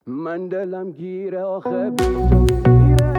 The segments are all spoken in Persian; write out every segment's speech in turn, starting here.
من دلم گیره آخه بی تو میمیره.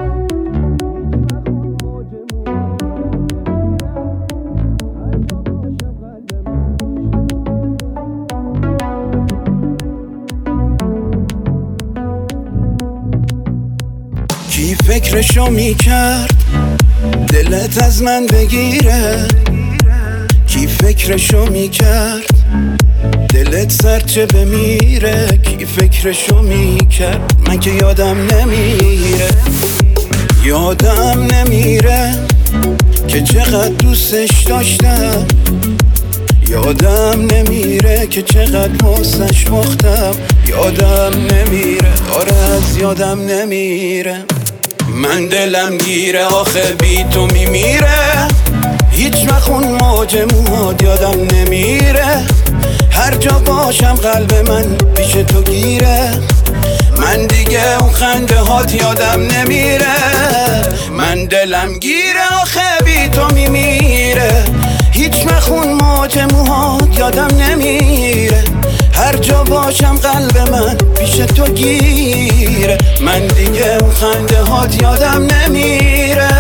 کی فکرشو میکرد دلت از من بگیره؟ کی فکرشو میکرد دلت سرچه بمیره؟ کی فکرشو میکرد من که یادم نمیره، یادم نمیره که چقدر دوستش داشتم، یادم نمیره که چقدر واسش باختم، یادم نمیره، آره از یادم نمیره. من دلم گیره آخه بی تو میمیره، هیچ وقت اون موج موهات یادم نمیره، هر جا باشم قلب من پیش تو گیره، من دیگه اون خنده هات یادم نمیره. من دلم گیره آخه بی تو میمیره، هیچ وقت اون موج موهات یادم نمیره، هر جا باشم قلب من پیش تو گیره، من دیگه اون خنده هات یادم نمیره.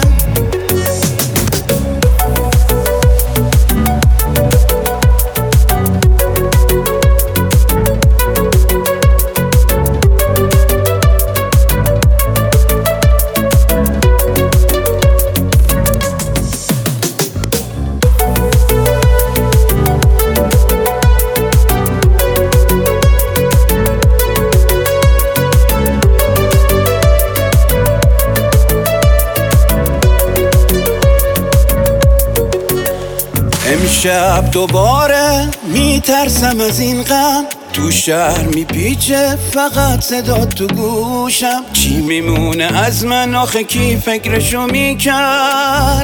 امشب دوباره میترسم از این غم، تو شهر میپیچه فقط صدا تو گوشم، چی میمونه از من آخه کی فکرشو میکرد؟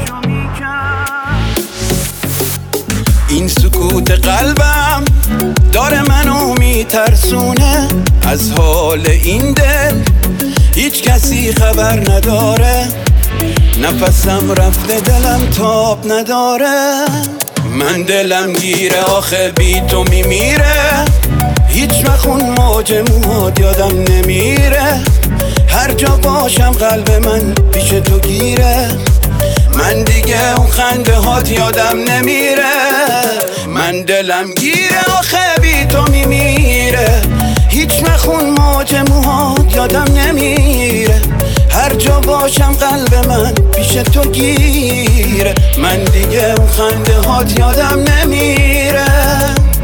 این سکوت قلبم داره منو میترسونه، از حال این دل هیچ کسی خبر نداره، نفسم رفته دلم تاب نداره. من دلم گیره آخه بی تو میمیره، هیچ وقت اون موج موهات یادم نمیره، هر جا باشم قلب من پیش تو گیره، من دیگه اون خنده هات یادم نمیره. من دلم گیره آخه بی تو میمیره، هیچ وقت اون موج موهات یادم نمیره، هر جا باشم قلب من پیش تو گیره، من دیگه اون خنده هات یادم نمیره.